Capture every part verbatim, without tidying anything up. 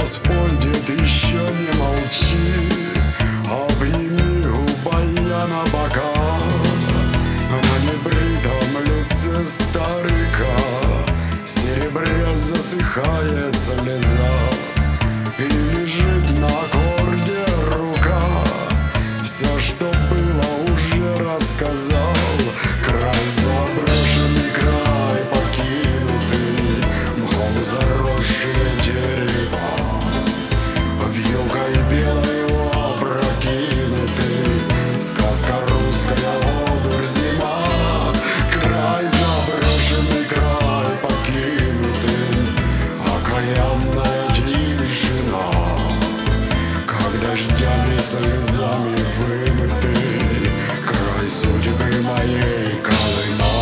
будет, еще не молчи. Обними губая на бока, на небритом лице старика серебря засыхает слеза, и лежит на аккорде рука. Все, что было, уже рассказал. Край заброшенный, край покинутый, мхом заросшие дерева, вьюгой белою опрокинуты. Сказка русская, одурь зима. Край заброшенный, край покинутый, окаянная тишина, как дождями слезами вымытый край судьбы моей Колыма.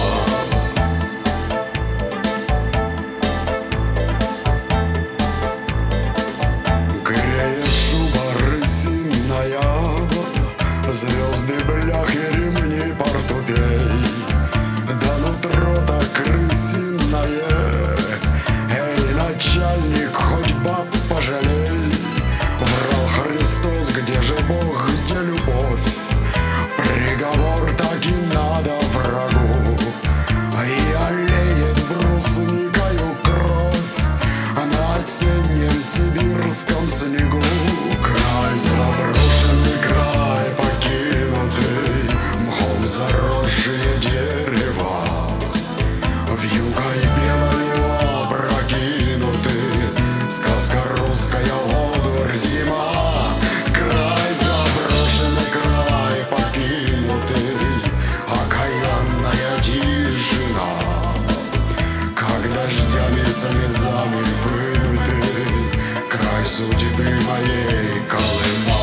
Греет шуба рысиная, звезды, бляхи, ремни, портупей, да нутро так крысиное. Эй, начальник, хоть баб пожалей. Врал Христос, где же Бог, где любовь? Приговор так и надо врагу, и олеет брусникою кровь на осеннем сибирском снегу. Край заброшенный, край покинутый, мхом заросшие дерева, вьюгой белою опрокинуты. Сказка русская, одурь зима. Край заброшенный, край покинутый, окаянная тишина, как дождями слезами вымытый край судьбы моей Колыма.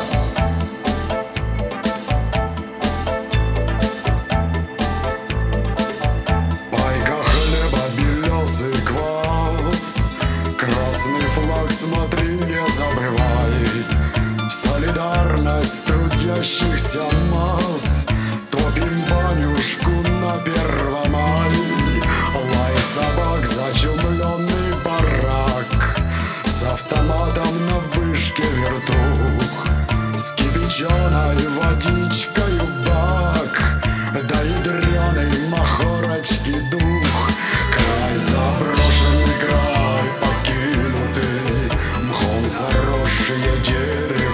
Пайка хлеба, белесый квас, красный флаг, смотри, не забывай. В солидарность трудящихся масс топим банюшку на Первомай. Лай собак, зачумленный барак, с автоматом на вышке вертух, с кипяченой водичкою бак, да ядреный махорочки дух. Край заброшенный, край покинутый, мхом заросшие дерева,